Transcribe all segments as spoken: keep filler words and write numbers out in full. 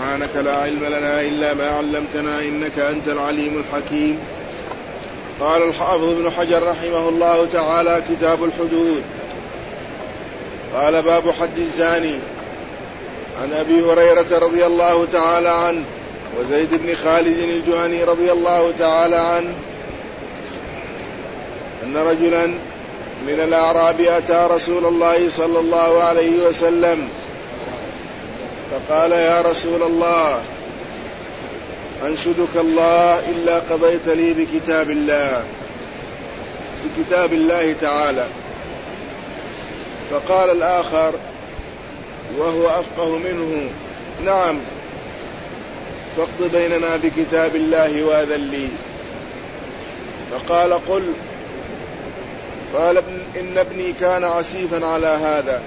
سبحانك لا علم لنا إلا ما علمتنا إنك أنت العليم الحكيم. قال الحافظ ابن حجر رحمه الله تعالى: كتاب الحدود. قال: باب حد الزاني. عن أبي هريرة رضي الله تعالى عنه وزيد بن خالد الجهني رضي الله تعالى عنه أن رجلا من الأعراب أتى رسول الله صلى الله عليه وسلم فقال: يا رسول الله، أنشدك الله إلا قضيت لي بكتاب الله بكتاب الله تعالى. فقال الآخر وهو أفقه منه: نعم، فاقض بيننا بكتاب الله وأذن لي. فقال: قل. قال: إن ابني كان عسيفا على هذا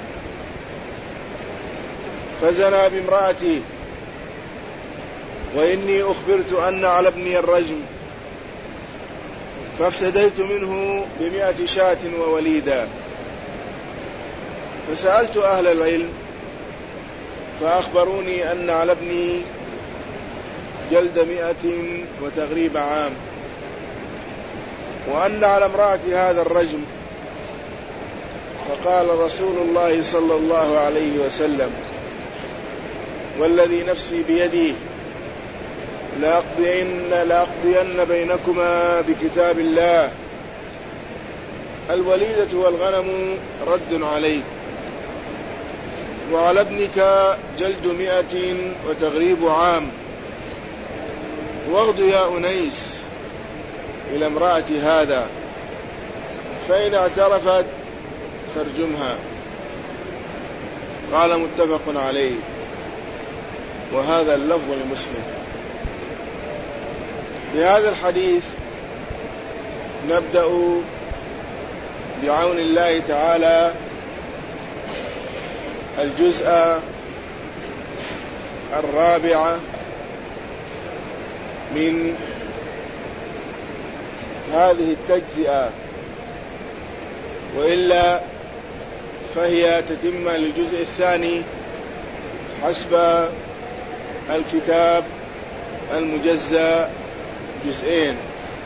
فزنى بامرأتي، وإني أخبرت أن على ابني الرجم، فافتديت منه بمئة شاة ووليدا. فسألت أهل العلم فأخبروني أن على ابني جلد مئة وتغريب عام، وأن على امرأة هذا الرجم. فقال رسول الله صلى الله عليه وسلم: والذي نفسي بيده لأقضين, لأقضين بينكما بكتاب الله، الوليدة والغنم رد عليك، وعلى ابنك جلد مئة وتغريب عام، واغض يا أنيس إلى امرأة هذا، فإن اعترفت فارجمها. قال: متفق عليه. وهذا اللفظ لمسلم. في هذا الحديث نبدأ بعون الله تعالى الجزء الرابع من هذه التجزئة، وإلا فهي تتمة للجزء الثاني حسب الكتاب المجزأ جزئين.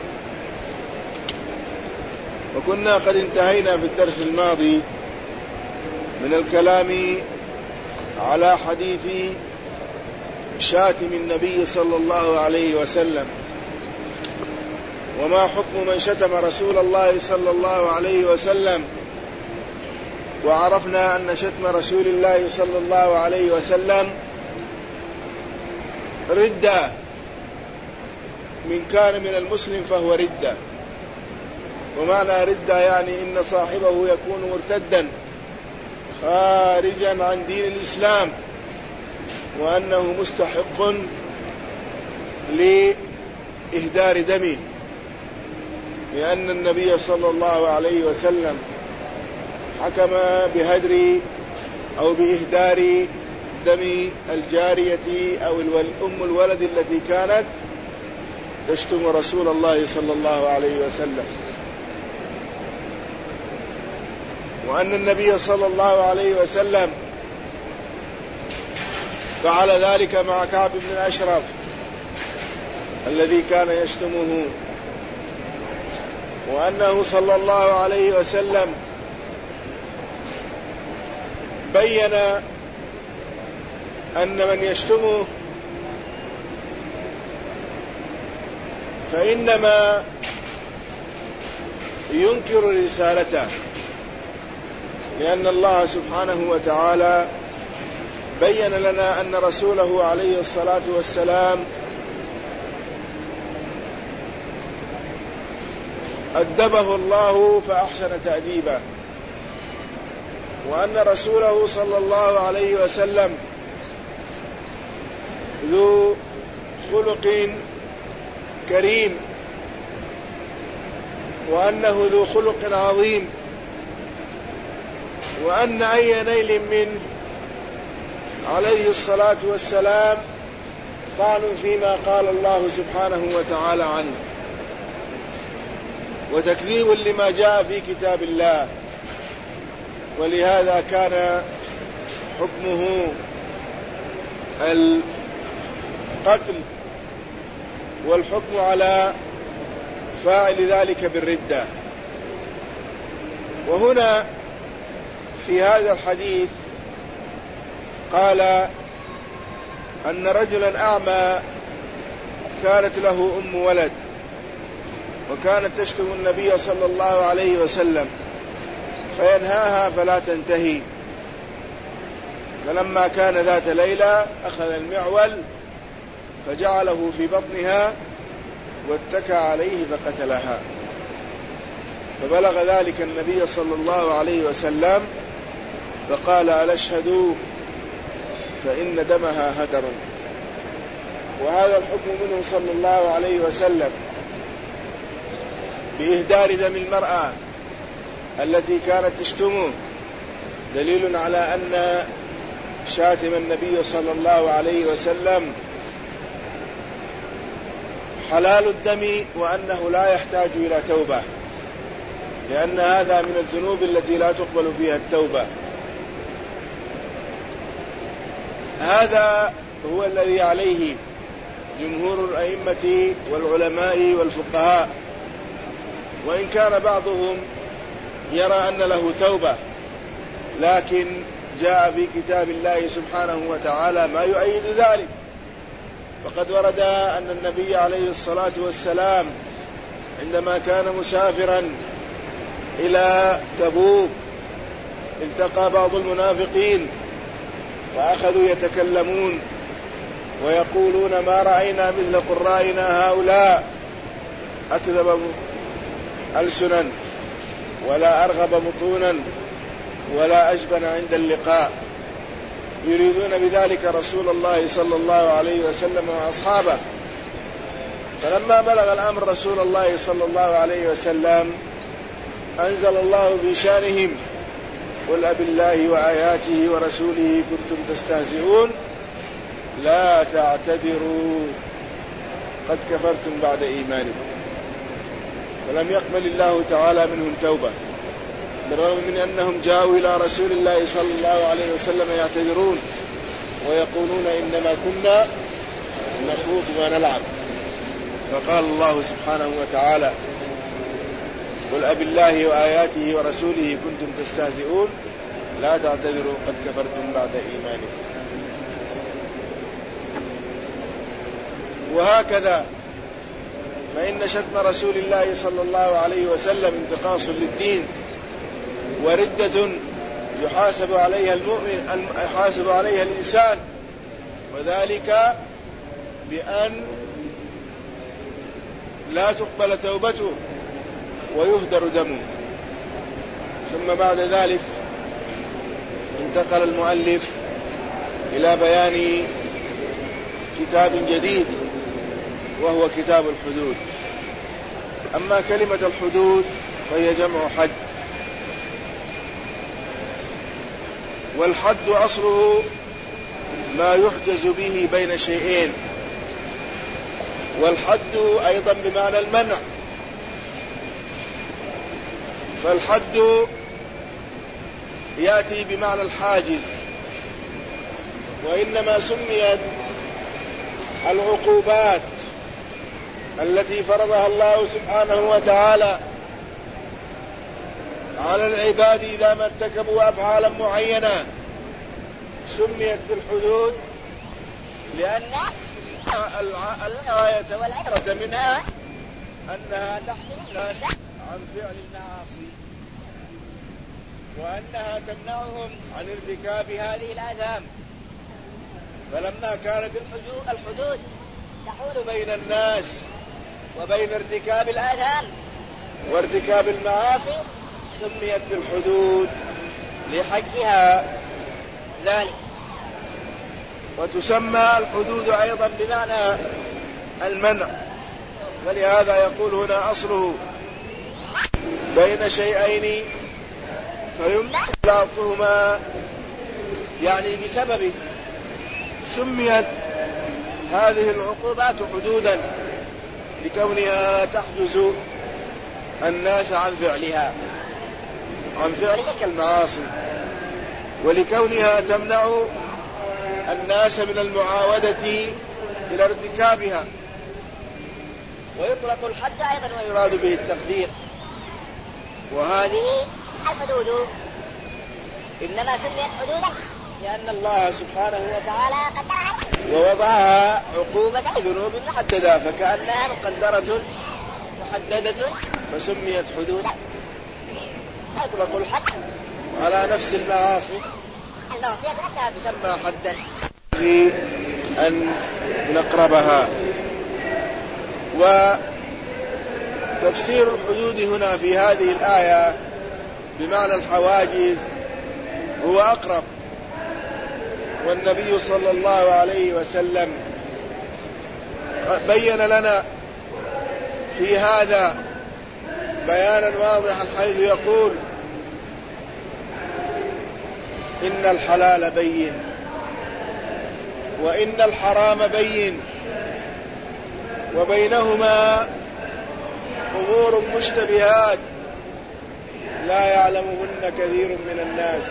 وكنا قد انتهينا في الدرس الماضي من الكلام على حديث شاتم النبي صلى الله عليه وسلم، وما حكم من شتم رسول الله صلى الله عليه وسلم. وعرفنا أن شتم رسول الله صلى الله عليه وسلم ردة، من كان من المسلم فهو ردة. ومعنى ردة يعني إن صاحبه يكون مرتدا خارجا عن دين الإسلام، وأنه مستحق لإهدار دمه، لأن النبي صلى الله عليه وسلم حكم بهدر أو بإهدار دم الجارية أو أم الولد التي كانت تشتم رسول الله صلى الله عليه وسلم، وأن النبي صلى الله عليه وسلم فعل ذلك مع كعب بن الأشرف الذي كان يشتمه، وأنه صلى الله عليه وسلم بين أن من يشتمه فإنما ينكر رسالته، لأن الله سبحانه وتعالى بين لنا أن رسوله عليه الصلاة والسلام أدبه الله فأحسن تأديبه، وأن رسوله صلى الله عليه وسلم ذو خلق كريم، وأنه ذو خلق عظيم، وأن أي نيل منه عليه الصلاة والسلام طعن فيما قال الله سبحانه وتعالى عنه، وتكذيب لما جاء في كتاب الله. ولهذا كان حكمه قتل، والحكم على فاعل ذلك بالردة. وهنا في هذا الحديث قال أن رجلا أعمى كانت له أم ولد، وكانت تشتم النبي صلى الله عليه وسلم فينهاها فلا تنتهي، فلما كان ذات ليلة أخذ المعول فجعله في بطنها واتكى عليه فقتلها، فبلغ ذلك النبي صلى الله عليه وسلم فقال ألا اشهدوا فإن دمها هدر. وهذا الحكم منه صلى الله عليه وسلم بإهدار دم المرأة التي كانت تشتمه دليل على أن شاتم النبي صلى الله عليه وسلم حلال الدم، وأنه لا يحتاج إلى توبة، لأن هذا من الذنوب التي لا تقبل فيها التوبة. هذا هو الذي عليه جمهور الأئمة والعلماء والفقهاء، وإن كان بعضهم يرى أن له توبة، لكن جاء في كتاب الله سبحانه وتعالى ما يؤيد ذلك. فقد ورد أن النبي عليه الصلاة والسلام عندما كان مسافرا إلى تبوك التقى بعض المنافقين فأخذوا يتكلمون ويقولون ما رأينا مثل قرائنا هؤلاء أكذب ألسنا ولا أرغب بطونا ولا أجبن عند اللقاء، يريدون بذلك رسول الله صلى الله عليه وسلم وأصحابه. فلما بلغ الأمر رسول الله صلى الله عليه وسلم أنزل الله في شانهم قل أبالله وآياته ورسوله كنتم تستهزئون لا تعتذروا قد كفرتم بعد إيمانكم. فلم يقبل الله تعالى منهم توبة، بالرغم من أنهم جاءوا إلى رسول الله صلى الله عليه وسلم يعتذرون ويقولون إنما كنا نخوض ونلعب. فقال الله سبحانه وتعالى قل أبالله وآياته ورسوله كنتم تستهزئون لا تعتذروا قد كفرتم بعد إيمانكم. وهكذا فإن شتم رسول الله صلى الله عليه وسلم انتقاص للدين وردة يحاسب عليها المؤمن يحاسب عليها الإنسان، وذلك بأن لا تقبل توبته ويهدر دمه. ثم بعد ذلك انتقل المؤلف إلى بيان كتاب جديد وهو كتاب الحدود. أما كلمة الحدود فهي جمع حد، والحد أصله ما يحجز به بين شيئين، والحد أيضا بمعنى المنع. فالحد يأتي بمعنى الحاجز، وإنما سميت العقوبات التي فرضها الله سبحانه وتعالى على العباد إذا ما ارتكبوا أفعالا معينة سميت بالحدود، لأن الآية والعبرة منها أنها تحمي الناس عن فعل المعاصي، وأنها تمنعهم عن ارتكاب هذه الآثام. فلما كانت الحدود تحول بين الناس وبين ارتكاب الآثام وارتكاب المعاصي سميت بالحدود لحجها ذلك. وتسمى الحدود أيضا بمعنى المنع، ولهذا يقول هنا أصله بين شيئين فيمنع إطلاقهما، يعني بسببه سميت هذه العقوبات حدودا لكونها تحجز الناس عن فعلها عن فعل تلك المعاصي، ولكونها تمنع الناس من المعاودة إلى ارتكابها. ويطلق الحد أيضا ويراد به التقدير. وهذه الحدود إنما سميت حدودا لأن الله سبحانه وتعالى قدرها ووضعها عقوبة ذنوب محددة، فكأنها مقدرة محددة فسميت حدودا. يطلق الحد على نفس المعاصي، المعصية نفسها تسمى حدا في أن نقربها. وتفسير الحدود هنا في هذه الآية بمعنى الحواجز هو أقرب، والنبي صلى الله عليه وسلم بين لنا في هذا بيانا واضحا حيث يقول إن الحلال بين وإن الحرام بين وبينهما أمور مشتبهات لا يعلمهن كثير من الناس،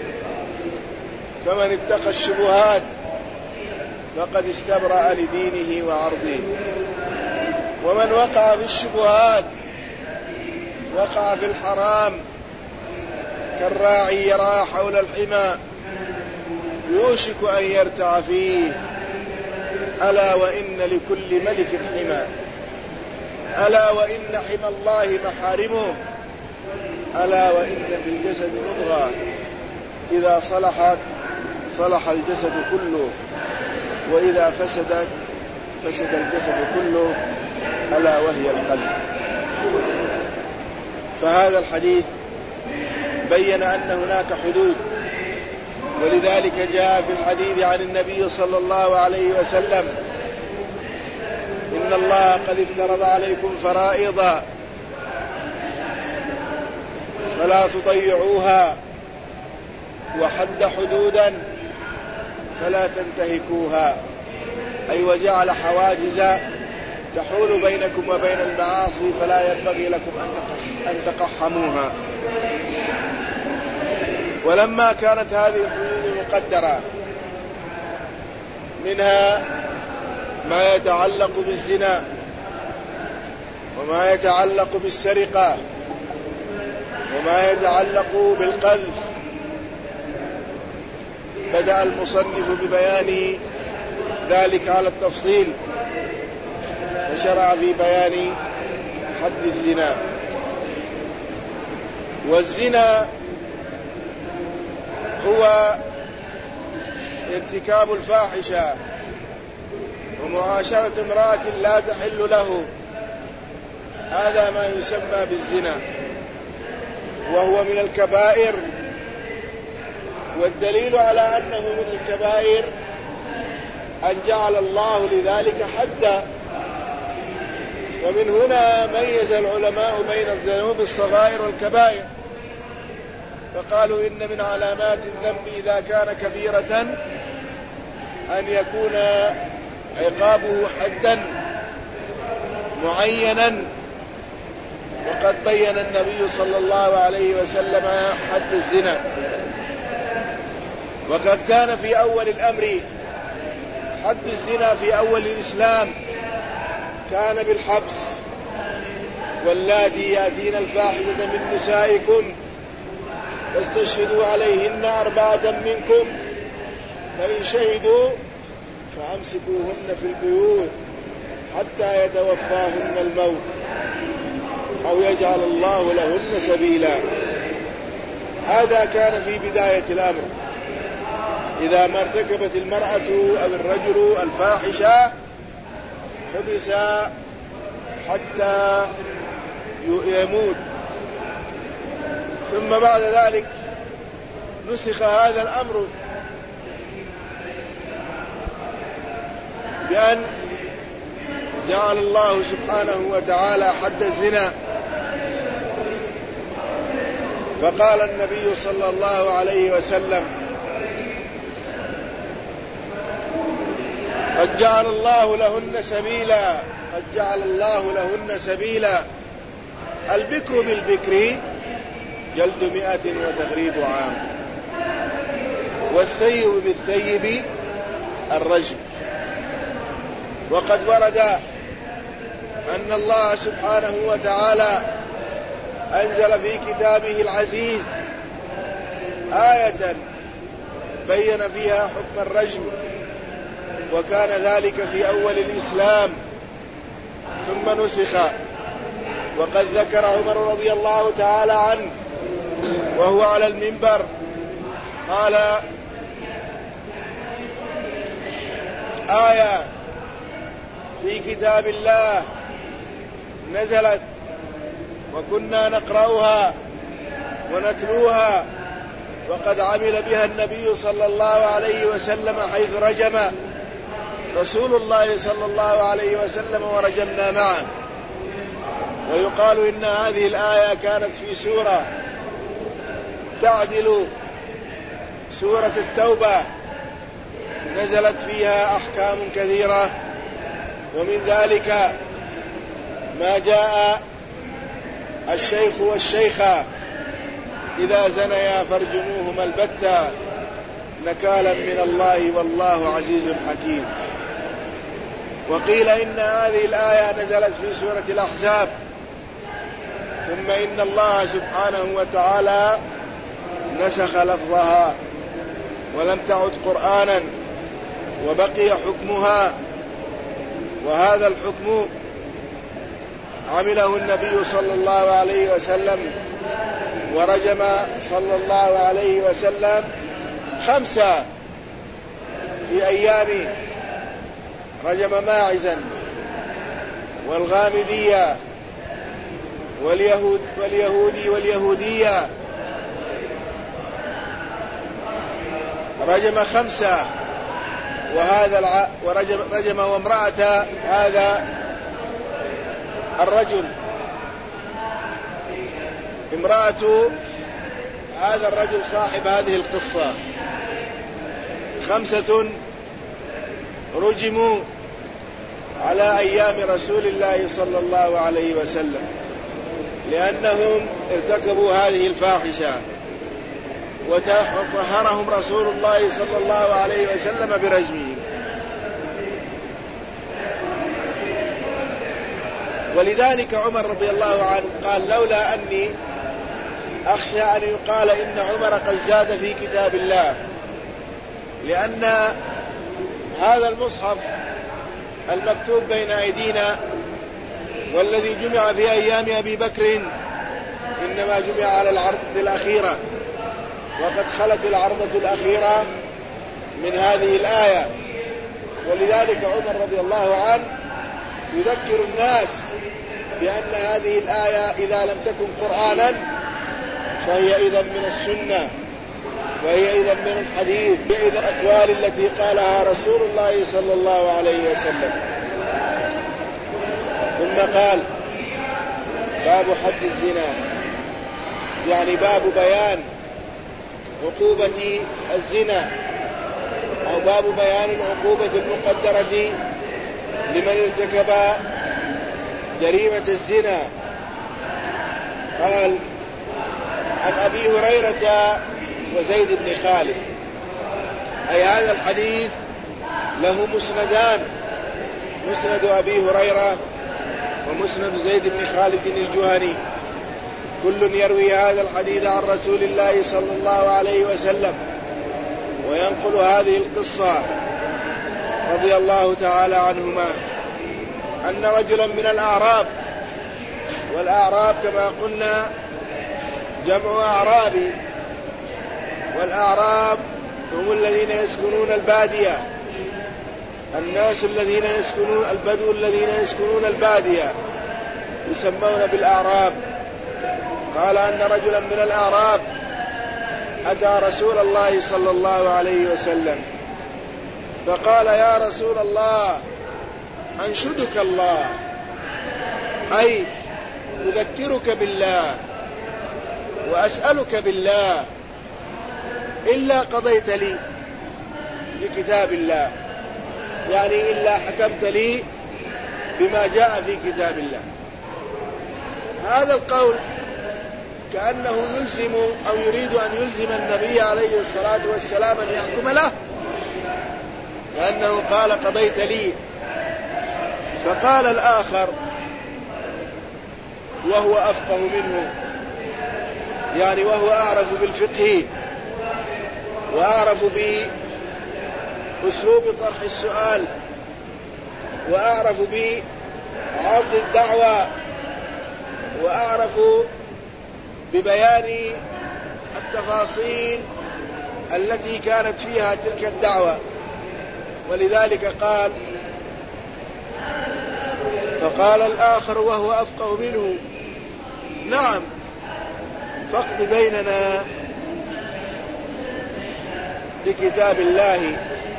فمن اتقى الشبهات فقد استبرأ لدينه وعرضه، ومن وقع في الشبهات وقع في الحرام كالراعي يرعى حول الحمى يوشك أن يرتع فيه. ألا وإن لكل ملك حمى، ألا وإن حمى الله محارمه، ألا وإن في الجسد مضغة إذا صلحت صلح الجسد كله وإذا فسدت فسد الجسد كله ألا وهي القلب. فهذا الحديث بين أن هناك حدود، ولذلك جاء في الحديث عن النبي صلى الله عليه وسلم إن الله قد افترض عليكم فرائض فلا تضيعوها وحد حدودا فلا تنتهكوها، أي وجعل حواجز تحول بينكم وبين المعاصي فلا ينبغي لكم أن تقحموها. ولما كانت هذه الحدود مقدرة منها ما يتعلق بالزنا وما يتعلق بالسرقة وما يتعلق بالقذف، بدأ المصنف ببيان ذلك على التفصيل وشرع في بيان حد الزنا. والزنا هو ارتكاب الفاحشة ومعاشرة امرأة لا تحل له، هذا ما يسمى بالزنا، وهو من الكبائر. والدليل على أنه من الكبائر أن جعل الله لذلك حدا. ومن هنا ميز العلماء بين الذنوب الصغائر والكبائر، فقالوا إن من علامات الذنب إذا كان كبيرة أن يكون عقابه حدا معينا، وقد بين النبي صلى الله عليه وسلم حد الزنا. وقد كان في أول الأمر حد الزنا في أول الإسلام كان بالحبس، واللاتي يأتين الفاحشة من نسائكم فاستشهدوا عليهن أربعة منكم فإن شهدوا فأمسكوهن في البيوت حتى يتوفاهن الموت أو يجعل الله لهن سبيلا. هذا كان في بداية الأمر، إذا ما ارتكبت المرأة أو الرجل الفاحشة حبس حتى يموت. ثم بعد ذلك نسخ هذا الأمر بأن جعل الله سبحانه وتعالى حد الزنا، فقال النبي صلى الله عليه وسلم قد جعل الله لهن سبيلا، قد جعل الله لهن سبيلا. البكر بالبكر جلد مئة وتغريب عام، والثيب بالثيب الرجم. وقد ورد أن الله سبحانه وتعالى أنزل في كتابه العزيز آية بين فيها حكم الرجم، وكان ذلك في أول الإسلام ثم نسخ. وقد ذكر عمر رضي الله تعالى عنه وهو على المنبر قال: آية في كتاب الله نزلت وكنا نقرأها ونتلوها، وقد عمل بها النبي صلى الله عليه وسلم حيث رجم رسول الله صلى الله عليه وسلم ورجمنا معه. ويقال إن هذه الآية كانت في سورة تعدل سورة التوبة، نزلت فيها أحكام كثيرة، ومن ذلك ما جاء الشيخ والشيخة إذا زنيا فارجموهما البتة نكالا من الله والله عزيز حكيم. وقيل إن هذه الآية نزلت في سورة الأحزاب، ثم إن الله سبحانه وتعالى نسخ لفظها ولم تعد قرآنا وبقي حكمها. وهذا الحكم عمله النبي صلى الله عليه وسلم، ورجم صلى الله عليه وسلم خمسة في أيام، رجم ماعزا والغامدية واليهود واليهودي واليهودية، رجم خمسة. وهذا الع... ورجم رجم وامرأة هذا الرجل، امرأة هذا الرجل صاحب هذه القصة. خمسة رجموا على أيام رسول الله صلى الله عليه وسلم لأنهم ارتكبوا هذه الفاحشة، وطهرهم رسول الله صلى الله عليه وسلم برجمه. ولذلك عمر رضي الله عنه قال: لولا أني أخشى أن يقال إن عمر قد زاد في كتاب الله، لأن هذا المصحف المكتوب بين أيدينا والذي جمع في أيام أبي بكر إنما جمع على العرضة الأخيرة، وقد خلت العرضة الأخيرة من هذه الآية. ولذلك عمر رضي الله عنه يذكر الناس بأن هذه الآية إذا لم تكن قرآنا فهي إذن من السنة، وهي إذن من الحديث، هي إذن الأقوال التي قالها رسول الله صلى الله عليه وسلم. ثم قال: باب حد الزنا، يعني باب بيان عقوبة الزنا، أو باب بيان العقوبة المقدرة لمن ارتكب جريمة الزنا. قال: عن أبي هريرة وزيد بن خالد، أي هذا الحديث له مسندان، مسند أبي هريرة ومسند زيد بن خالد الجهني، كل يروي هذا الحديث عن رسول الله صلى الله عليه وسلم وينقل هذه القصة رضي الله تعالى عنهما، أن رجلا من الأعراب، والأعراب كما قلنا جمع أعرابي، والأعراب هم الذين يسكنون البادية، الناس الذين يسكنون البدو الذين يسكنون البادية يسمون بالأعراب. قال أن رجلا من الأعراب أتى رسول الله صلى الله عليه وسلم فقال: يا رسول الله أنشدك الله، أي أذكرك بالله وأسألك بالله إلا قضيت لي بكتاب الله، يعني إلا حكمت لي بما جاء في كتاب الله. هذا القول كأنه يلزم أو يريد أن يلزم النبي عليه الصلاة والسلام أن يحكم له، لأنه قال: قضيت لي فقال الآخر وهو أفقه منه، يعني وهو أعرف بالفقه وأعرف بأسلوب طرح السؤال وأعرف بعرض الدعوة وأعرف ببيان التفاصيل التي كانت فيها تلك الدعوة، ولذلك قال فقال الآخر وهو أفقه منه: نعم، فاقض بيننا بكتاب الله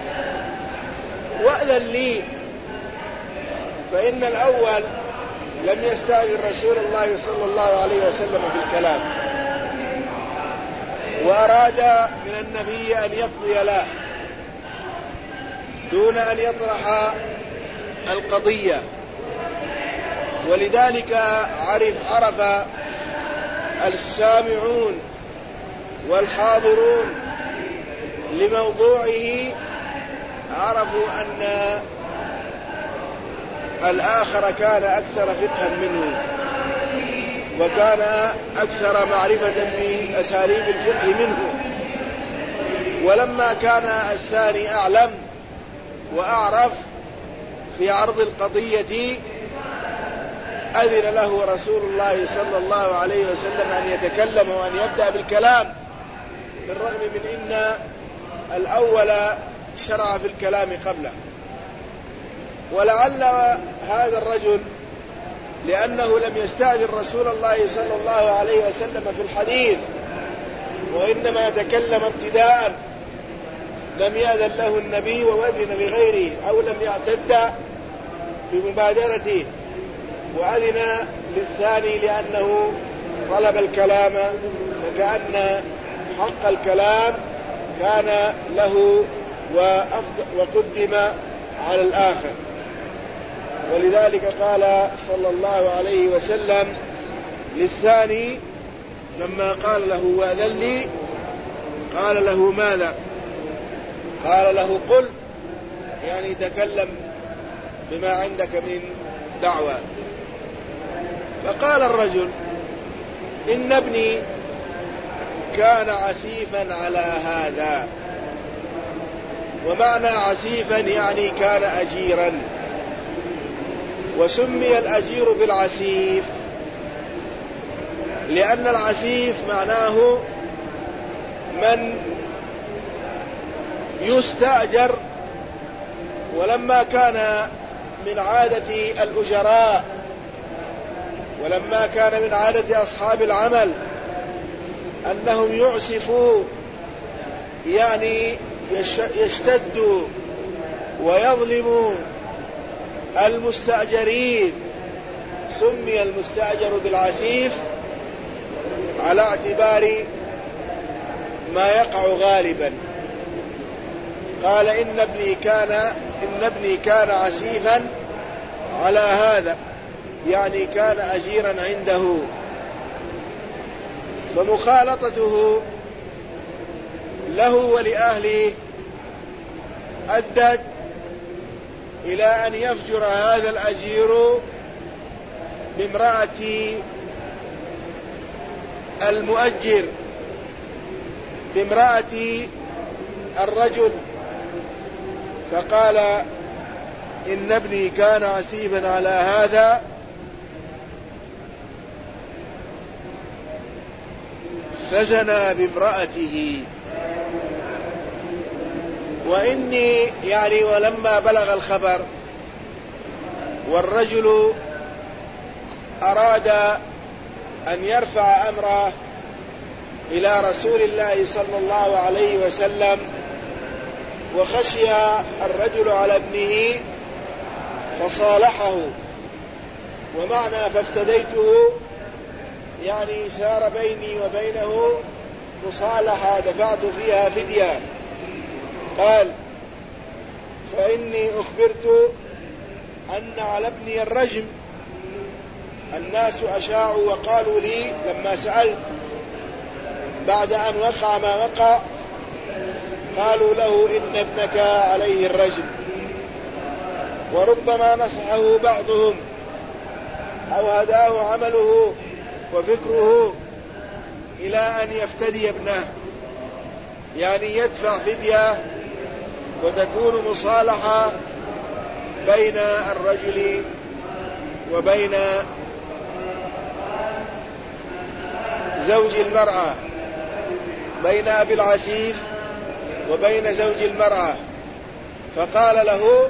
وأذن لي. فإن الأول لم يستأذن رسول الله صلى الله عليه وسلم بالكلام، وأراد من النبي أن يقضي له دون أن يطرح القضية، ولذلك عرف عرف السامعون والحاضرون لموضوعه، عرفوا أن الآخر كان أكثر فقها منه وكان أكثر معرفة بأساليب الفقه منه. ولما كان الثاني أعلم وأعرف في عرض القضية أذن له رسول الله صلى الله عليه وسلم أن يتكلم وأن يبدأ بالكلام، بالرغم من أن الأول شرع في الكلام قبله. ولعل هذا الرجل لأنه لم يستأذن رسول الله صلى الله عليه وسلم في الحديث وإنما يتكلم ابتداء، لم يأذن له النبي وأذن لغيره، أو لم يعتد بمبادرته وأذن للثاني لأنه طلب الكلام، فكأن حق الكلام كان له وقدم على الآخر. ولذلك قال صلى الله عليه وسلم للثاني لما قال له وأذن لي قال له ماذا؟ قال له قل، يعني تكلم بما عندك من دعوة. فقال الرجل إن ابني كان عسيفا على هذا، ومعنى عسيفا يعني كان أجيرا، وسمي الأجير بالعسيف لأن العسيف معناه من يستأجر. ولما كان من عادة الأجراء ولما كان من عادة أصحاب العمل أنهم يعسفوا، يعني يشتدوا ويظلموا المستأجرين، سمي المستأجر بالعسيف على اعتبار ما يقع غالبا. قال إن ابني كان إن ابني كان عسيفا على هذا، يعني كان أجيرا عنده، فمخالطته له ولأهله أدت إلى أن يفجر هذا الأجير بامرأة المؤجر، بامرأة الرجل. فقال إن ابني كان عسيفا على هذا فزنى بامرأته. وإني يعني ولما بلغ الخبر والرجل أراد أن يرفع أمره إلى رسول الله صلى الله عليه وسلم، وخشي الرجل على ابنه فصالحه، ومعنى فافتديته يعني سار بيني وبينه مصالحة دفعت فيها فدية. قال فإني أخبرت أن على ابني الرجم. الناس أشاعوا وقالوا لي لما سألت بعد أن وقع ما وقع قالوا له إن ابنك عليه الرجم. وربما نصحه بعضهم أو هداه عمله وفكره إلى أن يفتدي ابنه، يعني يدفع فدية وتكون مصالحة بين الرجل وبين زوج المرأة، بين أبي العسيف وبين زوج المرأة. فقال له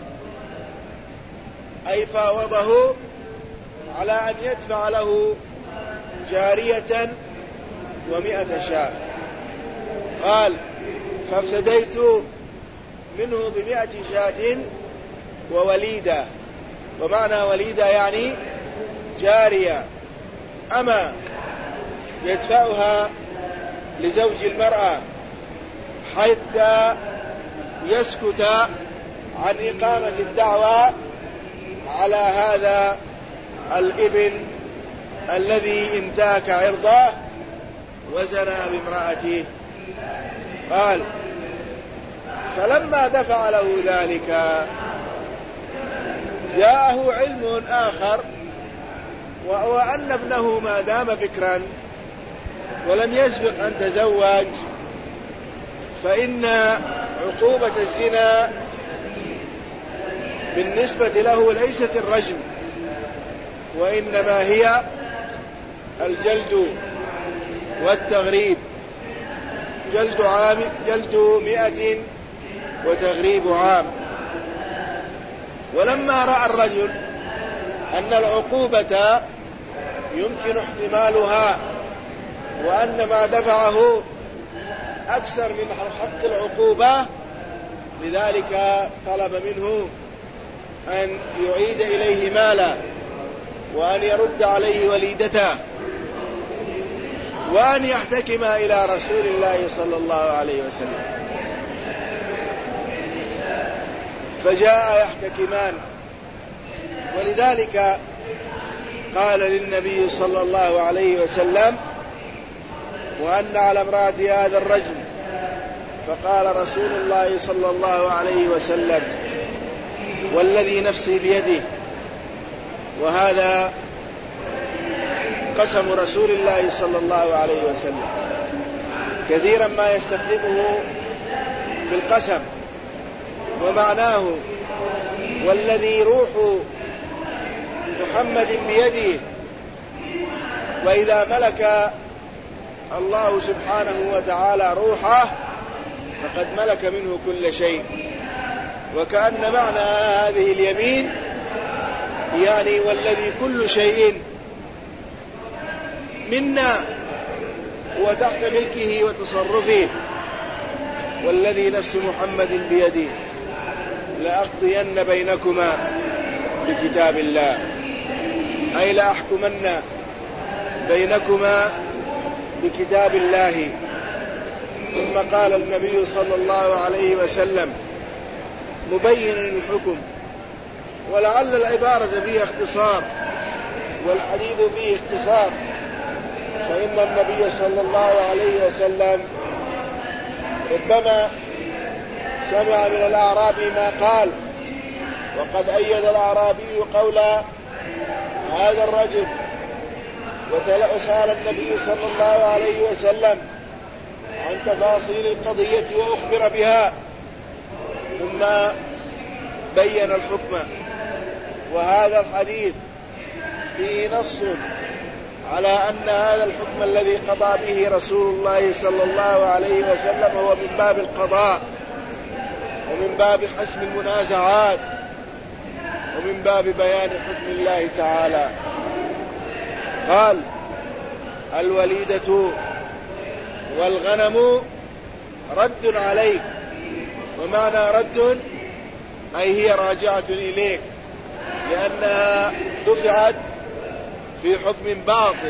أي فاوضه على أن يدفع له جارية ومئة شاة. قال فافتديت منه بمئة شاة ووليدة، ومعنى وليدة يعني جارية، أما يدفعها لزوج المرأة حتى يسكت عن إقامة الدعوى على هذا الابن الذي انتهك عرضه وزنى بامرأته. قال فلما دفع له ذلك جاءه علم آخر، وهو أن ابنه ما دام بكرا ولم يسبق أن تزوج فإن عقوبة الزنا بالنسبة له ليست الرجم، وإنما هي الجلد والتغريب، جلد عام جلد مئة وتغريب عام. ولما رأى الرجل أن العقوبة يمكن احتمالها وأن ما دفعه أكثر من حق العقوبة، لذلك طلب منه أن يعيد إليه ماله وأن يرد عليه وليدته وأن يحتكم إلى رسول الله صلى الله عليه وسلم. فجاء يحتكمان، ولذلك قال للنبي صلى الله عليه وسلم وأن على امرأة هذا الرجل، فقال رسول الله صلى الله عليه وسلم والذي نفسي بيده، وهذا قسم رسول الله صلى الله عليه وسلم كثيرا ما يستخدمه في القسم، ومعناه والذي روح محمد بيده، وإذا ملك الله سبحانه وتعالى روحه فقد ملك منه كل شيء. وكأن معنى هذه اليمين يعني والذي كل شيء منا هو تحت ملكه وتصرفه، والذي نفس محمد بيده لأقضين بينكما بكتاب الله، أي لأحكمن بينكما بكتاب الله. ثم قال النبي صلى الله عليه وسلم مبينا الحكم، ولعل العبارة فيها اختصار والحديث فيه اختصار، فإن النبي صلى الله عليه وسلم ربما سمع من الأعرابي ما قال، وقد أيد الأعرابي قول هذا الرجل، وسأل النبي صلى الله عليه وسلم عن تفاصيل القضية وأخبر بها، ثم بين الحكم. وهذا الحديث فيه نص على أن هذا الحكم الذي قضى به رسول الله صلى الله عليه وسلم هو من باب القضاء، ومن باب حسم المنازعات، ومن باب بيان حكم الله تعالى. قال الوليدة والغنم رد عليك، ومعنى رد أي هي راجعة إليك، لأنها دفعت في حكم باطل،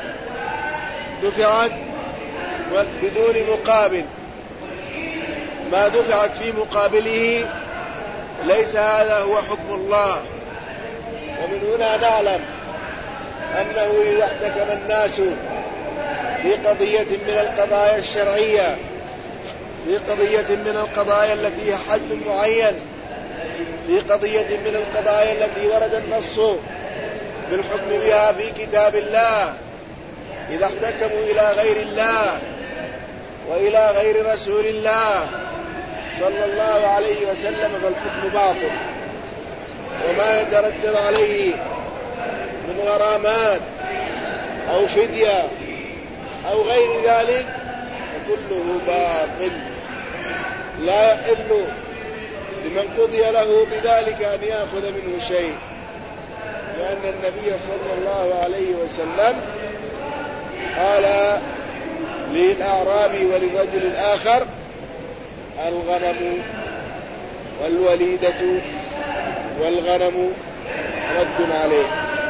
دفعت بدون مقابل، ما دفعت في مقابله ليس هذا هو حكم الله. ومن هنا نعلم أنه إذا احتكم الناس في قضية من القضايا الشرعية، في قضية من القضايا التي هي حد معين في قضية من القضايا التي ورد النص بالحكم بها في كتاب الله إذا احتكموا إلى غير الله وإلى غير رسول الله صلى الله عليه وسلم فالحكم باطل، وما يترتب عليه من غرامات أو فدية أو غير ذلك فكله باطل، لا يحل لمن قضي له بذلك أن يأخذ منه شيء، لأن النبي صلى الله عليه وسلم قال للأعرابي وللرجل الآخر: الغنم والوليدة والغنم رد عليه.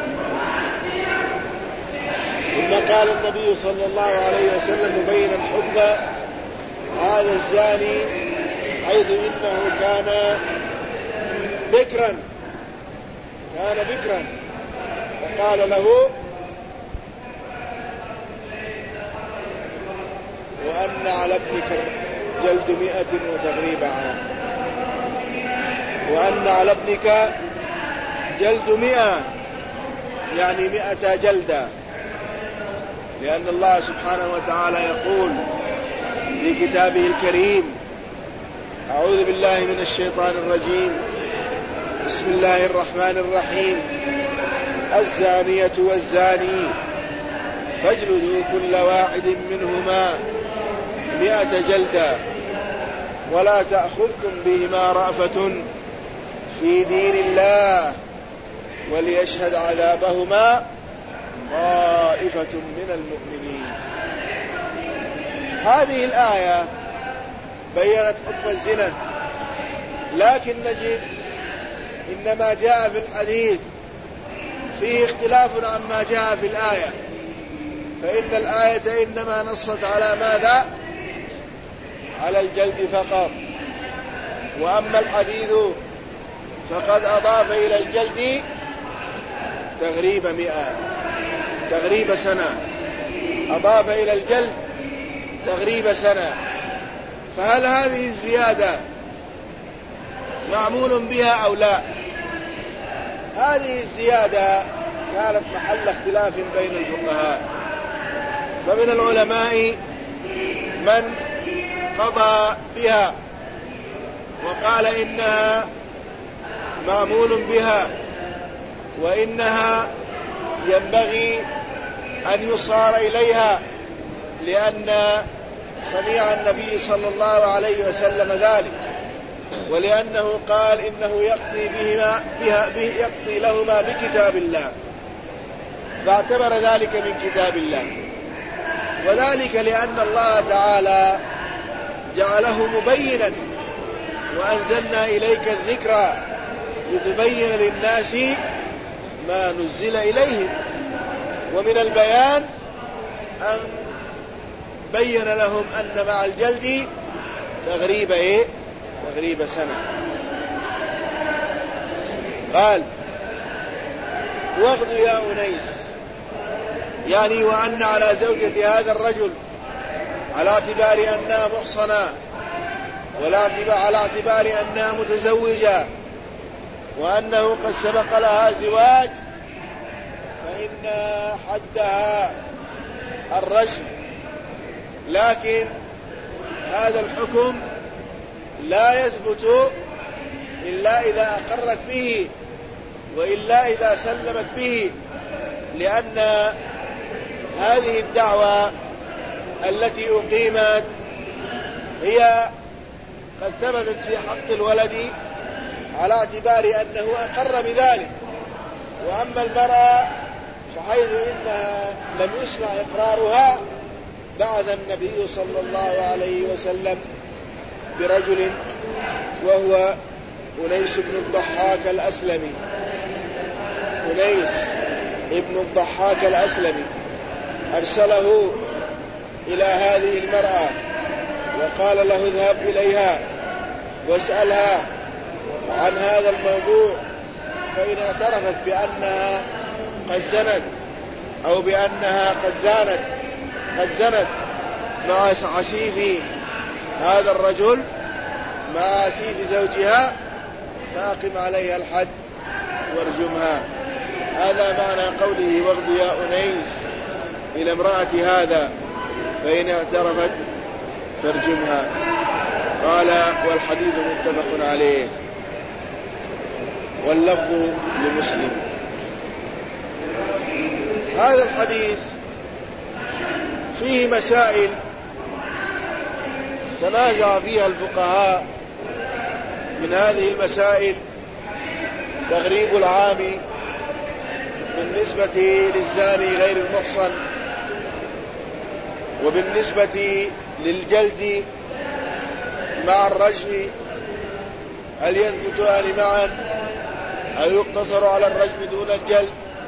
ثم قال النبي صلى الله عليه وسلم مبينا حكم هذا الزاني حيث إنه كان بكرا كان بكرا فقال له: وأن على ابنك جلد مئة وتغريب عام، وأن على ابنك جلد مئة يعني مئة جلدة، لأن الله سبحانه وتعالى يقول في كتابه الكريم: أعوذ بالله من الشيطان الرجيم، بسم الله الرحمن الرحيم، الزانية والزاني فاجلدوا كل واحد منهما مئة جلدة ولا تأخذكم بهما رأفة في دين الله وليشهد عذابهما طائفة من المؤمنين. هذه الآية بيّنت حكم الزنا، لكن نجد إنما جاء في الحديث فيه اختلاف عما جاء في الآية، فإن الآية إنما نصت على ماذا؟ على الجلد فقط، وأما الحديث فقد أضاف إلى الجلد تغريب مئة تغريب سنة أضاف إلى الجلد تغريب سنة. فهل هذه الزيادة معمول بها أو لا؟ هذه الزيادة كانت محل اختلاف بين الفقهاء، فمن العلماء من قضى بها وقال إنها معمول بها وإنها ينبغي أن يصار إليها، لأن صنيع النبي صلى الله عليه وسلم ذلك، ولأنه قال إنه يقضي بهما بها به يقضي لهما بكتاب الله، فاعتبر ذلك من كتاب الله، وذلك لأن الله تعالى جعله مبينا: وأنزلنا إليك الذكرى لتبين للناس ما نزل إليهم. ومن البيان أن بين لهم أن مع الجلد تغريب إيه؟ تغريب سنة. قال: واغد يا أنيس، يعني وأن على زوجة هذا الرجل على اعتبار أنها محصنة ولا على اعتبار أنها متزوجة وأنه قد سبق لها زواج، فإن حدها الرجم، لكن هذا الحكم لا يثبت إلا إذا أقرت به وإلا إذا سلمت به، لأن هذه الدعوة التي أقيمت هي قد ثبتت في حق الولد على اعتبار أنه أقر بذلك، وأما المرأة فحيث إنها لم يسمع إقرارها بعث النبي صلى الله عليه وسلم برجل وهو أنيس بن الضحاك الأسلمي أنيس ابن الضحاك الأسلمي أرسله إلى هذه المرأة وقال له: اذهب إليها واسألها عن هذا الموضوع، فإن اعترفت بأنها قد زنت أو بأنها قد زانت قد زنت مع عشيف هذا الرجل مع عشيف زوجها، فأقم عليها الحد وارجمها. هذا معنى قوله واغد يا أنيس إلى امرأة هذا فإن اعترفت فارجمها. قال والحديث متفق عليه واللفظ لمسلم. هذا الحديث فيه مسائل تنازع فيها الفقهاء. من هذه المسائل تغريب العام بالنسبة للزاني غير المحصن، وبالنسبة للجلد مع الرجم هل يثبتان معا أو يقتصر على الرجم دون الجلد.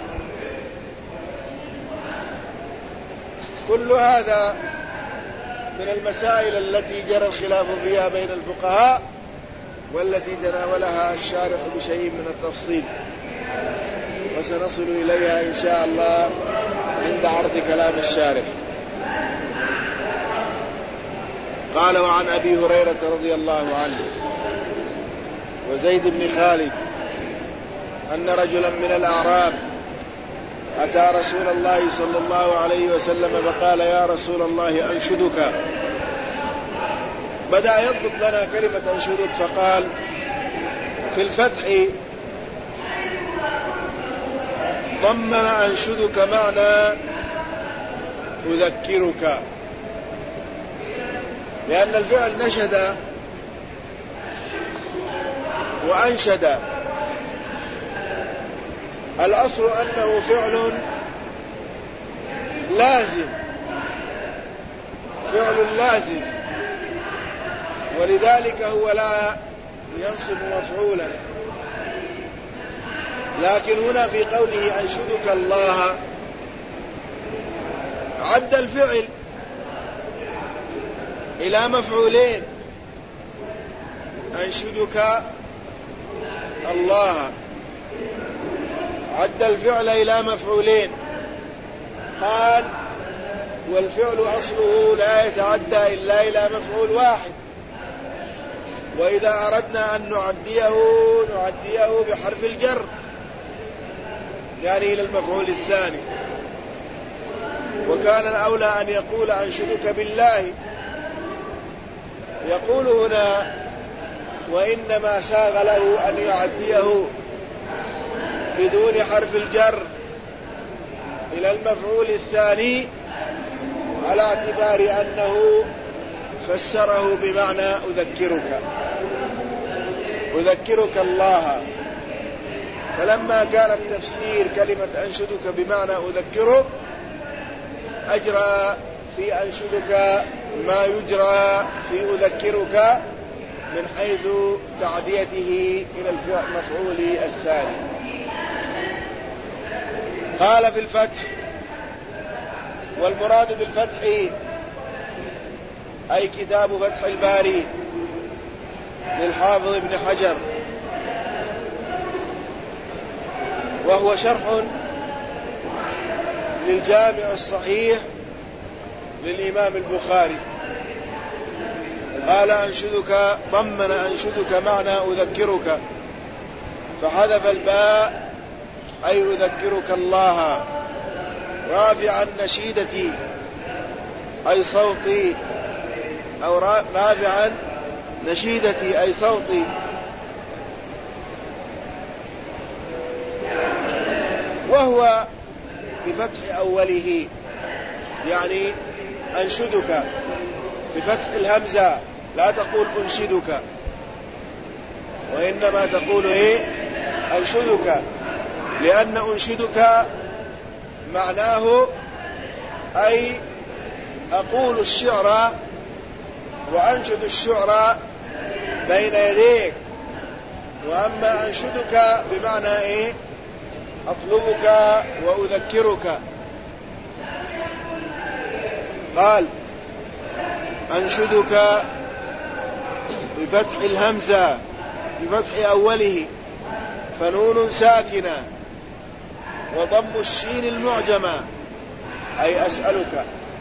كل هذا من المسائل التي جرى الخلاف فيها بين الفقهاء، والتي تناولها الشارح بشيء من التفصيل، وسنصل إليها إن شاء الله عند عرض كلام الشارح. قال وعن أبي هريرة رضي الله عنه وزيد بن خالد أن رجلا من الأعراب أتى رسول الله صلى الله عليه وسلم فقال يا رسول الله أنشدك. بدأ يضبط لنا كلمة أنشدك فقال في الفتح ضمن أنشدك معنى أذكرك، لأن الفعل نشد وأنشد الأصل أنه فعل لازم، فعل لازم، ولذلك هو لا ينصب مفعولا. لكن هنا في قوله أنشدك الله عد الفعل إلى مفعولين، أنشدك الله عد الفعل إلى مفعولين. قال والفعل أصله لا يتعدى إلا إلى مفعول واحد، وإذا أردنا أن نعديه نعديه بحرف الجر يعني إلى المفعول الثاني. وكان الأولى أن يقول أنشدك بالله. يقول هنا وإنما ساغ له أن يعديه بدون حرف الجر إلى المفعول الثاني على اعتبار أنه فسره بمعنى أذكرك أذكرك الله. فلما كان التفسير كلمة أنشدك بمعنى أذكرك أجرى في أنشدك ما يجرى في أذكرك من حيث تعديته إلى المفعول الثاني. قال في الفتح والمراد بالفتح أي كتاب فتح الباري للحافظ ابن حجر، وهو شرح للجامع الصحيح للإمام البخاري. قال أنشدك ضمن أنشدك معنى أذكرك فحذف الباء أي أذكرك الله، رافعا نشيدتي أي صوتي، أو رافعا نشيدتي أي صوتي. وهو بفتح أوله يعني أنشدك بفتح الهمزة، لا تقول أنشدك وإنما تقول إيه أنشدك، لأن أنشدك معناه أي أقول الشعر وأنشد الشعر بين يديك. وأما أنشدك بمعنى إيه أطلبك وأذكرك. قال أنشدك بفتح الهمزة بفتح أوله فنون ساكنة وضم الشين المعجمة أي أسألك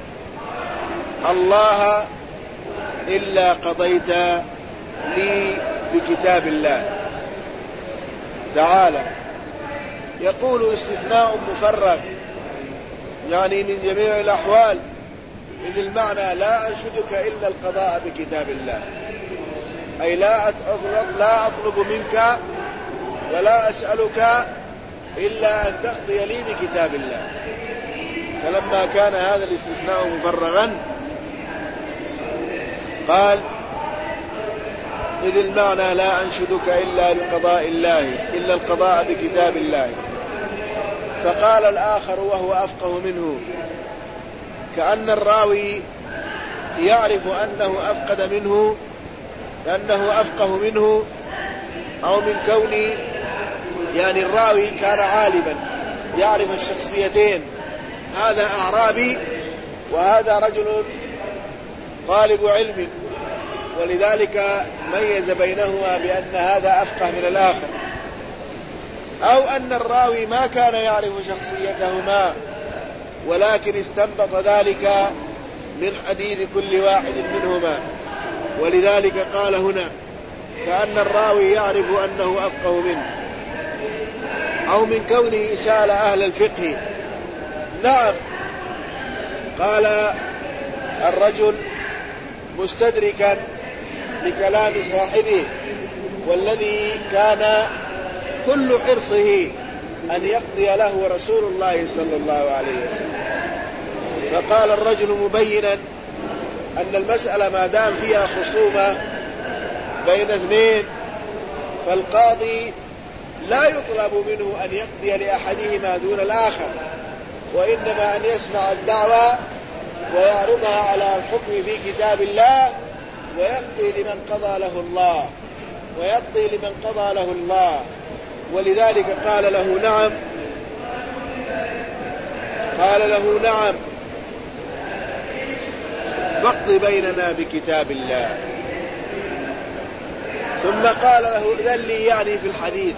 الله إلا قضيت لي بكتاب الله. تعالى. يقول استثناء مفرغ يعني من جميع الأحوال، إذ المعنى لا أنشدك إلا القضاء بكتاب الله، أي لا أطلب, لا أطلب منك ولا أسألك إلا أن تقضي لي بكتاب الله. فلما كان هذا الاستثناء مفرغا قال إذ المعنى لا أنشدك إلا بقضاء الله إلا القضاء بكتاب الله. فقال الآخر وهو أفقه منه كأن الراوي يعرف أنه أفقد منه أنه أفقه منه أو من كوني، يعني الراوي كان عالما يعرف الشخصيتين، هذا أعرابي وهذا رجل طالب علم، ولذلك ميز بينهما بأن هذا أفقه من الآخر، أو أن الراوي ما كان يعرف شخصيتهما ولكن استنبط ذلك من حديث كل واحد منهما، ولذلك قال هنا كأن الراوي يعرف أنه أفقه منه، أو من كونه سأل أهل الفقه. نعم، قال الرجل مستدركا لكلام صاحبه، والذي كان كل حرصه أن يقضي له رسول الله صلى الله عليه وسلم. فقال الرجل مبينا أن المسألة ما دام فيها خصومة بين اثنين فالقاضي لا يطلب منه أن يقضي لأحدهما دون الآخر، وإنما أن يسمع الدعوة ويعرضها على الحكم في كتاب الله ويقضي لمن قضى له الله ويقضي لمن قضى له الله. ولذلك قال له نعم قال له نعم فاقض بيننا بكتاب الله. ثم قال له إذن لي يعني في الحديث،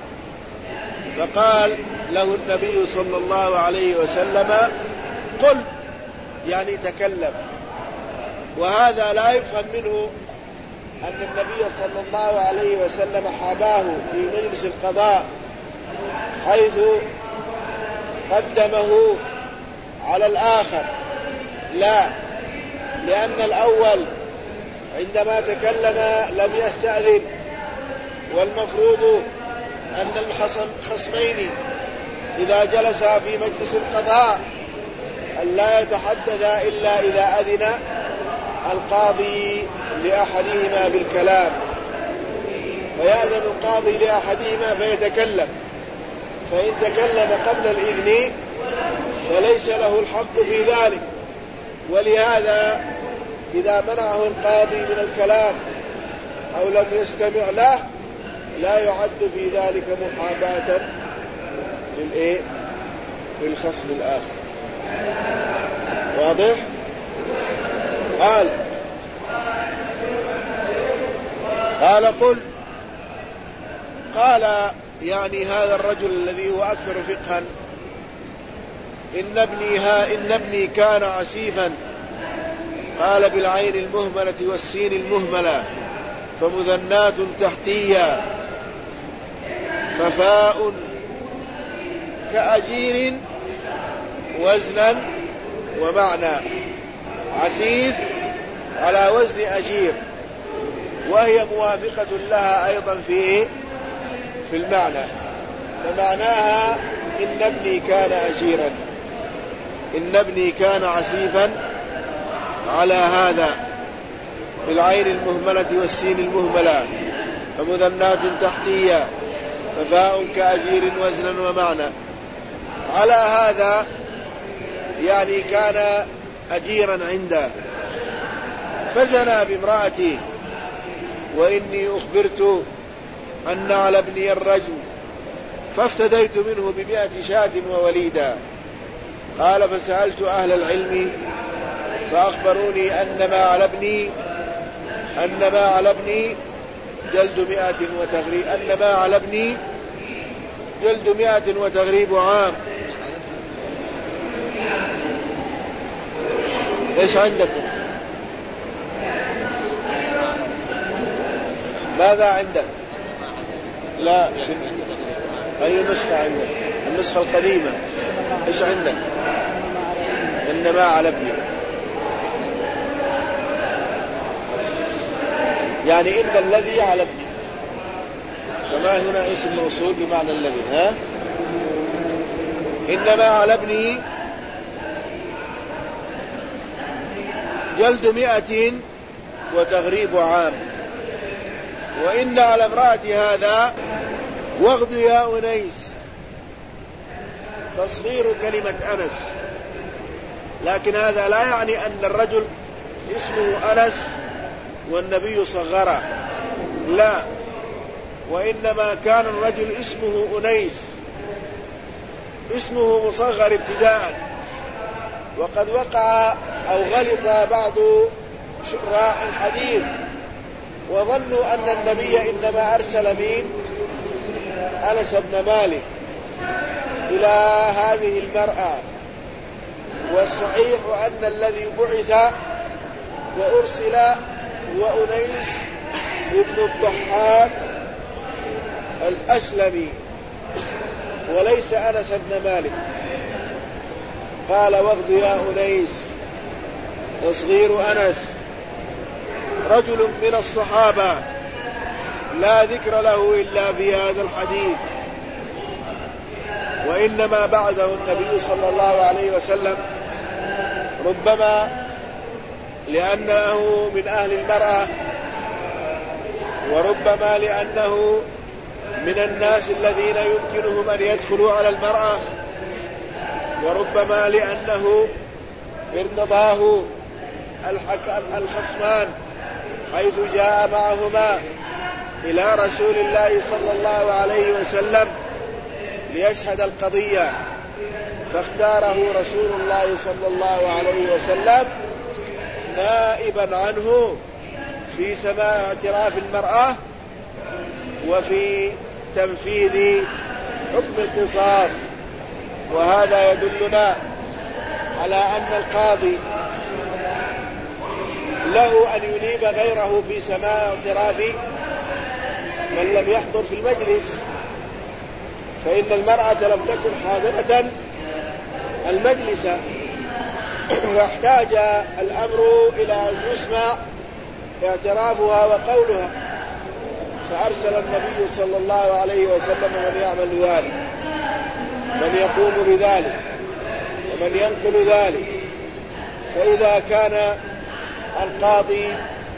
فقال له النبي صلى الله عليه وسلم قل يعني تكلم. وهذا لا يفهم منه أن النبي صلى الله عليه وسلم حاباه في مجلس القضاء حيث قدمه على الآخر، لا، لأن الأول عندما تكلم لم يستأذن، والمفروض أن الخصمين إذا جلسا في مجلس القضاء أن لا يتحدثا إلا إذا أذن القاضي لأحدهما بالكلام، فيأذن القاضي لأحدهما فيتكلم، فإن تكلم قبل الإذن فليس له الحق في ذلك. ولهذا إذا منعه القاضي من الكلام أو لم يستمع له لا يعد في ذلك محاباة للإيه؟ للخصم الآخر. واضح؟ قال قال قل قال يعني هذا الرجل الذي هو أكثر فقها إن ابني ها إن ابني كان عسيفا، قال بالعين المهملة والسين المهملة فمثنات تحتية ففاء كأجير وزنا ومعنى. عسيف على وزن أجير، وهي موافقة لها أيضا في في المعنى، فمعناها إن ابني كان أجيرا، إن ابني كان عسيفا على هذا بالعين المهملة والسين المهملة فمثنات تحتية ففاء كأجير وزنا ومعنى. على هذا يعني كان أجيرا عنده فزنى بامرأته، وإني أخبرت أن على ابني الرجل فافتديت منه بمئة شاة ووليدا. قال فسألت أهل العلم فأخبروني أن ما على ابني أن ما على ابني جلد مئة وتغريب أن ما على ابني جلد مئة وتغريب عام. إيش عندكم؟ ماذا عندك؟ لا أي نسخة عندك؟ النسخة القديمة إيش عندك؟ إنما على ابني، يعني إن الذي على ابني، فما هنا اسم موصول بمعنى الذي. ها إنما على ابنه جلد مئة وتغريب عام. وإن على امرأة هذا واغد يا أنيس، تصغير كلمة أنس، لكن هذا لا يعني أن الرجل اسمه أنس والنبي صغره، لا، وإنما كان الرجل اسمه أنيس، اسمه مصغر ابتداء. وقد وقع أو غلط بعض شراح الحديث وظنوا أن النبي إنما أرسل مين؟ أنس بن مالك إلى هذه المرأة، والصحيح أن الذي بعث وأرسل هو أنيس ابن الضحاك الأسلمي وليس أنس بن مالك. قال واغد يا أنيس، تصغير أنس، رجل من الصحابة لا ذكر له إلا في هذا الحديث، وإنما بعده النبي صلى الله عليه وسلم، ربما لأنه من أهل المرأة، وربما لأنه من الناس الذين يمكنهم أن يدخلوا على المرأة، وربما لأنه ارتضاه الخصمان حيث جاء معهما إلى رسول الله صلى الله عليه وسلم ليشهد القضية، فاختاره رسول الله صلى الله عليه وسلم نائبا عنه في سماع اعتراف المرأة وفي تنفيذ حكم القصاص. وهذا يدلنا على أن القاضي له أن ينيب غيره في سماع اعتراف من لم يحضر في المجلس، فإن المرأة لم تكن حاضرة المجلس، واحتاج الأمر إلى أن يسمع اعترافها وقولها، فأرسل النبي صلى الله عليه وسلم من يعمل ذلك، من يقوم بذلك ومن ينقل ذلك. فإذا كان القاضي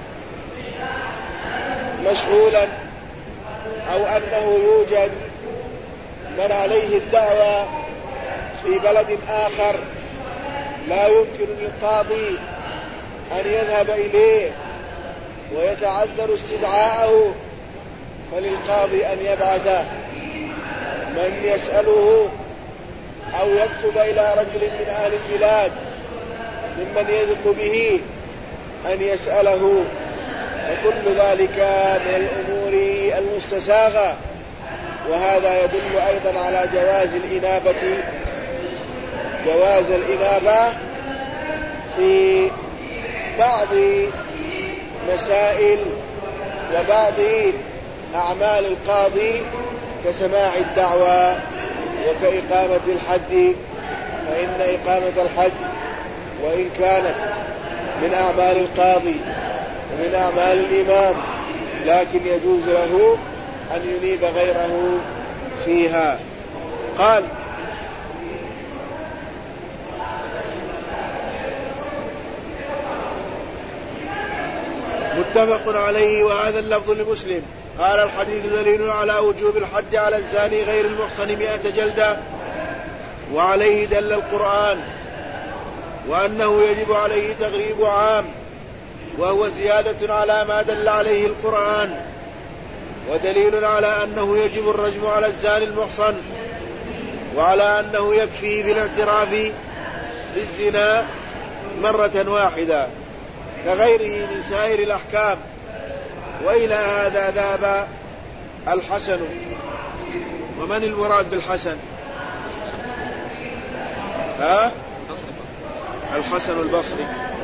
مشغولا أو أنه يوجد من عليه الدعوة في بلد آخر لا يمكن للقاضي أن يذهب إليه ويتعذر استدعاءه، فللقاضي أن يبعث من يسأله أو يكتب إلى رجل من أهل البلاد ممن يثق به أن يسأله، وكل ذلك من الأمور المستساغة. وهذا يدل أيضا على جواز الإنابة جواز الإنابة في بعض مسائل وبعض أعمال القاضي كسماع الدعوى وكإقامة الحد، فإن إقامة الحد وإن كانت من أعمال القاضي ومن أعمال الإمام، لكن يجوز له أن ينيب غيره فيها. قال متفق عليه، وهذا اللفظ لمسلم. قال الحديث دليل على وجوب الحد على الزاني غير المحصن مئة جلدة، وعليه دل القرآن، وأنه يجب عليه تغريب عام، وهو زيادة على ما دل عليه القرآن، ودليل على أنه يجب الرجم على الزاني المحصن، وعلى أنه يكفي في الاعتراف بالزنا مرة واحدة كغيره من سائر الأحكام. وإلى هذا ذهب الحسن. ومن المراد بالحسن؟ ها؟ الحسن البصري.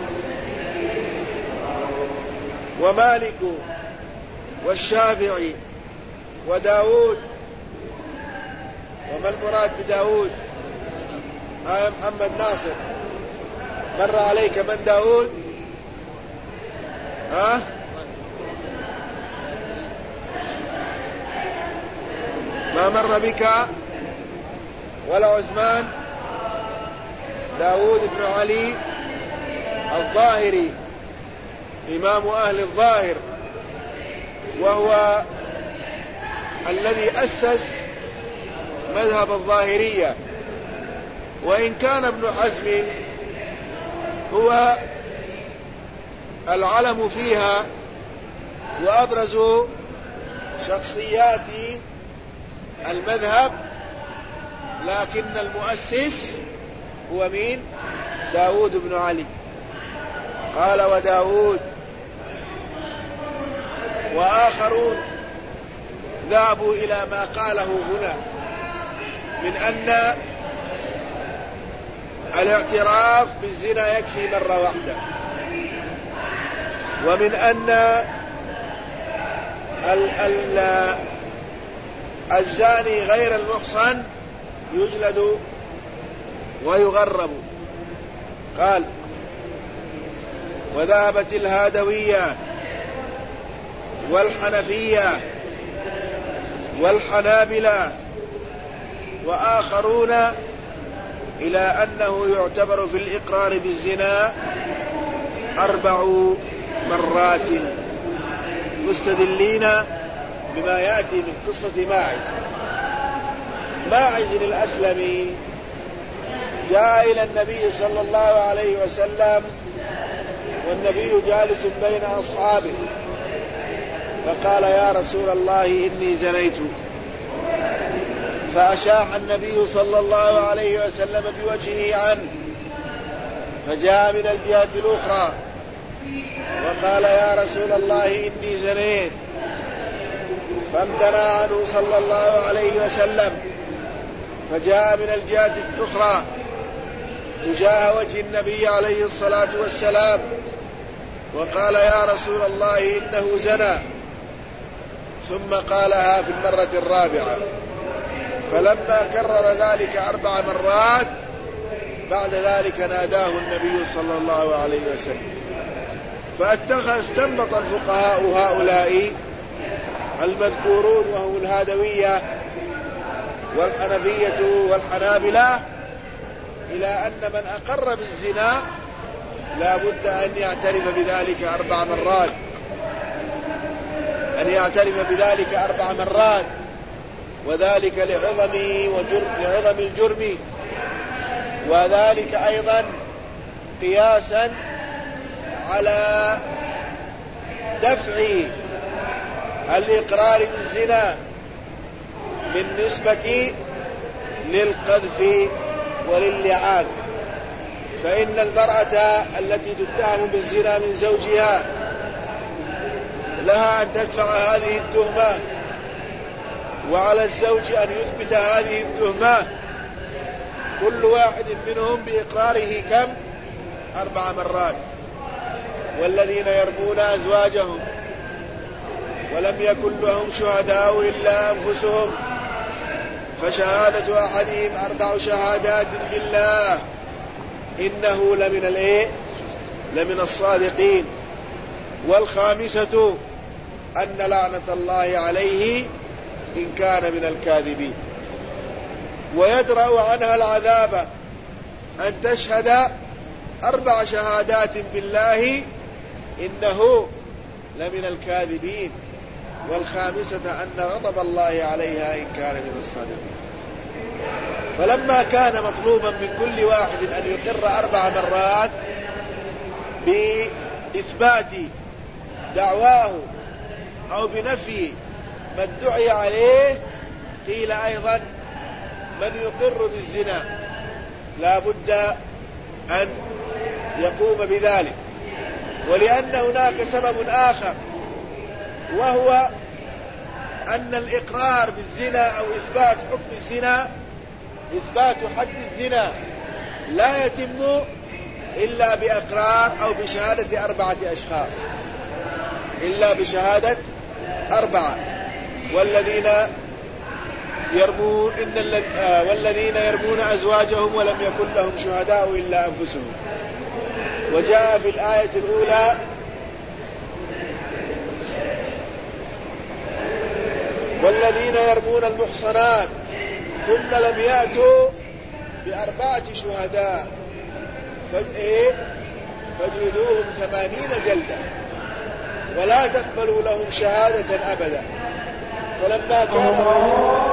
ومالك والشافعي وداود وما المراد بداود؟ آه محمد ناصر، مر عليك من داود؟ ها؟ ما مر بك ولا عثمان؟ داود بن علي الظاهري إمام أهل الظاهر، وهو الذي أسس مذهب الظاهرية، وإن كان ابن حزم هو العلم فيها وأبرز شخصيات المذهب، لكن المؤسس هو مين؟ داود بن علي. قال وداود وآخرون ذهبوا إلى ما قاله هنا من أن الاعتراف بالزنا يكفي مرة واحدة، ومن أن ال ال الزاني غير المحصن يجلد ويغرب. قال وذهبت الهادوية والحنفية والحنابلة وآخرون إلى أنه يعتبر في الإقرار بالزنا أربع مرات، مستدلين بما يأتي من قصة ماعز. ماعز الأسلمي جاء إلى النبي صلى الله عليه وسلم والنبي جالس بين أصحابه، فقال يا رسول الله إني زنيت، فأشاح النبي صلى الله عليه وسلم بوجهه عنه، فجاء من الجهة الأخرى وقال يا رسول الله إني زنيت، فامتنع عنه صلى الله عليه وسلم، فجاء من الجهة الأخرى تجاه وجه النبي عليه الصلاة والسلام وقال يا رسول الله إنه زنى، ثم قالها في المرة الرابعة. فلما كرر ذلك أربع مرات بعد ذلك ناداه النبي صلى الله عليه وسلم. فاتخذ استنبط الفقهاء هؤلاء المذكورون وهم الهادوية والحنفية والحنابلة إلى أن من أقر بالزنا لا بد أن يعترف بذلك أربع مرات أن يعترف بذلك أربع مرات وذلك لعظم وجرم لعظم الجرم، وذلك أيضا قياسا على دفع الإقرار بالزنا بالنسبة للقذف وللعان. فإن المرأة التي تتهم بالزنا من زوجها لها أن تدفع هذه التهمة، وعلى الزوج أن يثبت هذه التهمة، كل واحد منهم بإقراره كم؟ أربع مرات. والذين يرمون أزواجهم ولم يكن لهم شهداء إلا أنفسهم فشهادة أحدهم أربع شهادات بالله إنه لمن الإيه؟ لمن الصادقين. والخامسة أن لعنة الله عليه إن كان من الكاذبين. ويدرأ عنها العذاب أن تشهد أربع شهادات بالله إنه لمن الكاذبين. والخامسة أن غضب الله عليها إن كان من الصادقين. فلما كان مطلوبا من كل واحد أن يقر أربع مرات بإثبات دعواه أو بنفي ما ادعي عليه، قيل أيضا من يقر بالزنا لا بد أن يقوم بذلك. ولأن هناك سبب آخر، وهو أن الإقرار بالزنا أو إثبات حكم الزنا، إثبات حد الزنا لا يتم إلا بإقرار أو بشهادة أربعة أشخاص، إلا بشهادة أربعة. والذين يرمون إن الذ... آه والذين يرمون أزواجهم ولم يكن لهم شهداء إلا أنفسهم. وجاء في الآية الأولى والذين يرمون المحصنات ثم لم يأتوا بأربعة شهداء فاجلدوهم ثمانين جلدة ولا تقبلوا لهم شهادة أبدا. فلما كان